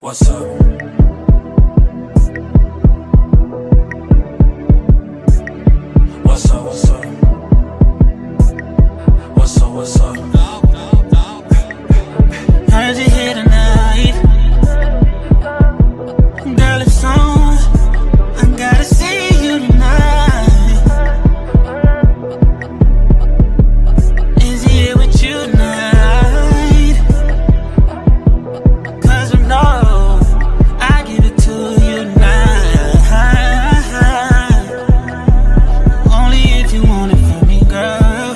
What's up? What's up? What's up? What's up? What's up? Heard you here tonight, girl. It's on. I gotta see you tonight. Is he here with you tonight? 'Cause I know I give it to you tonight. Only if you want it from me, girl.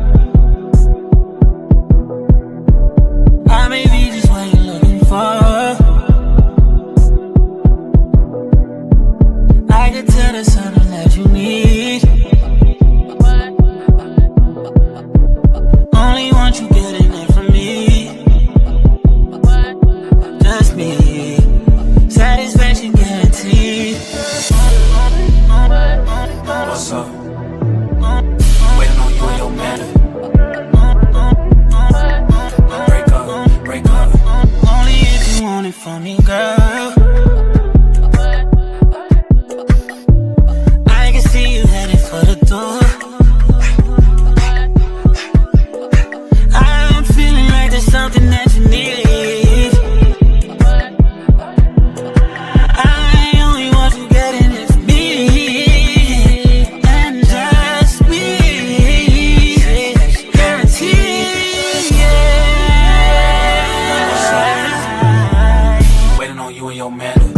I may be just what you're looking for. I can tell there's something that you need. Only want you getting it from me. Just me. Satisfaction guaranteed. What's up? Waiting on you and your man. Break up. Only if you want it from me, girl. I can see you headed for the door. I'm feeling like there's something that you need. I only want you getting it from me, and just me. Guaranteed, yeah. Waiting on you and your man.